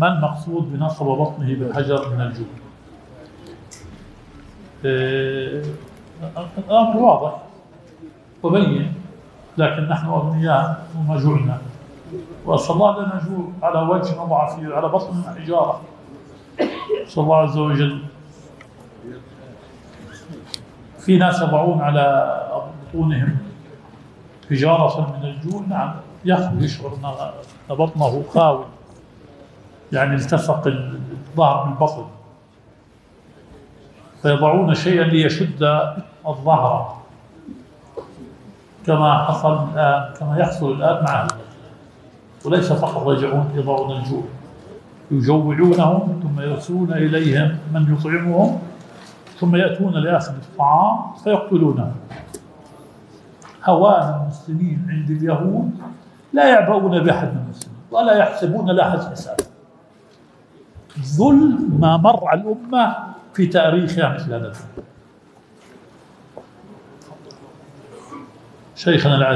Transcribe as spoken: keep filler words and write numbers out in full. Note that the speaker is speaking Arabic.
ما المقصود بنصب بطنه بالحجر من الجوع؟ الأمر واضح وبين، لكن نحن أغنياء وما جوعنا، وأسأل الله لا نجوع على وجه نضع فيه على بطننا حجارة. أسأل الله عز وجل. في ناس يضعون على بطونهم حجارة من الجوع، نعم، يخرج يشعر أن بطنه خاوي، يعني التصق الظهر بالبطن، فيضعون شيئا ليشد الظهر كما حصل الآن، كما يحصل الآن معه. وليس فقط يرجعون يضعون الجوع، يجوعونهم ثم يرسلون إليهم من يطعمهم، ثم يأتون لآخذ الطعام فيقتلونه. هوان المسلمين عند اليهود لا يعبؤون بأحد من المسلمين ولا يحسبون لأحد حساب. ظلم ما مر على الأمة في تاريخها مثل هذا. شيخنا العزيز